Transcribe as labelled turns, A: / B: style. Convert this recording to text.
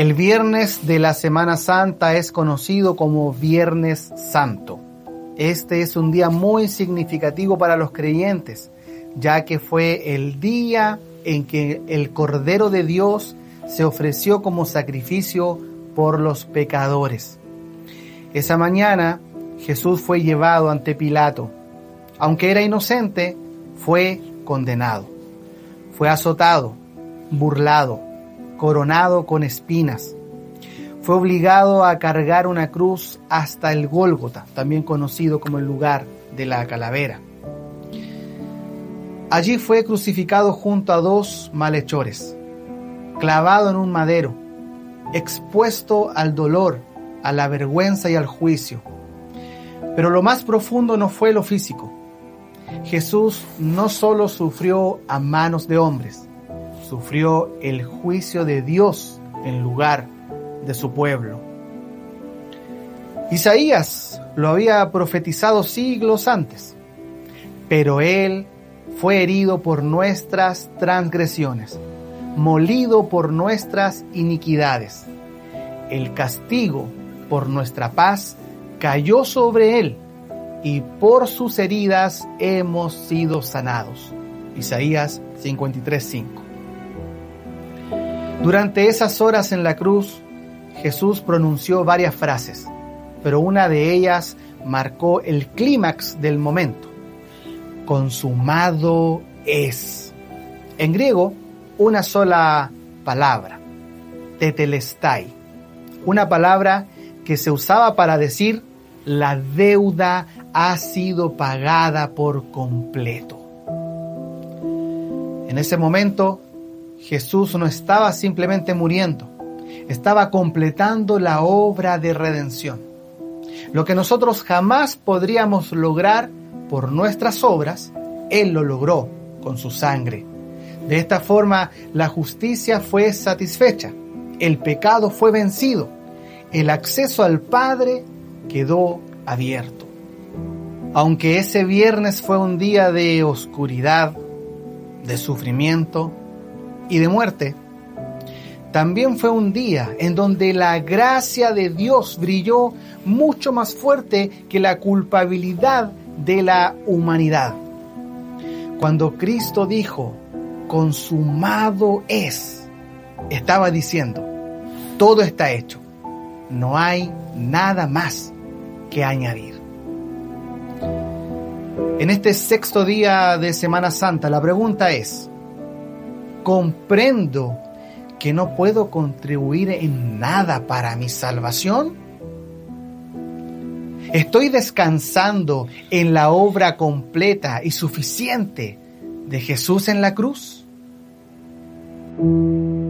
A: El viernes de la Semana Santa es conocido como Viernes Santo. Este es un día muy significativo para los creyentes, ya que fue el día en que el Cordero de Dios se ofreció como sacrificio por los pecadores. Esa mañana Jesús fue llevado ante Pilato. Aunque era inocente, fue condenado. Fue azotado, burlado, coronado con espinas. Fue obligado a cargar una cruz hasta el Gólgota, también conocido como el lugar de la calavera. Allí fue crucificado junto a 2 malhechores, clavado en un madero, expuesto al dolor, a la vergüenza y al juicio. Pero lo más profundo no fue lo físico. Jesús no solo sufrió a manos de hombres, sufrió el juicio de Dios en lugar de su pueblo. Isaías lo había profetizado siglos antes, pero Él fue herido por nuestras transgresiones, molido por nuestras iniquidades. El castigo por nuestra paz cayó sobre Él, y por sus heridas hemos sido sanados. Isaías 53:5. Durante esas horas en la cruz, Jesús pronunció varias frases, pero una de ellas marcó el clímax del momento. Consumado es. En griego, una sola palabra, tetelestai, una palabra que se usaba para decir la deuda ha sido pagada por completo. En ese momento, Jesús no estaba simplemente muriendo, estaba completando la obra de redención. Lo que nosotros jamás podríamos lograr por nuestras obras, Él lo logró con su sangre. De esta forma, la justicia fue satisfecha, el pecado fue vencido, el acceso al Padre quedó abierto. Aunque ese viernes fue un día de oscuridad, de sufrimiento y de muerte, también fue un día en donde la gracia de Dios brilló mucho más fuerte que la culpabilidad de la humanidad. Cuando Cristo dijo, consumado es, estaba diciendo, todo está hecho, no hay nada más que añadir. En este sexto día de Semana Santa, la pregunta es, ¿comprendo que no puedo contribuir en nada para mi salvación? ¿Estoy descansando en la obra completa y suficiente de Jesús en la cruz?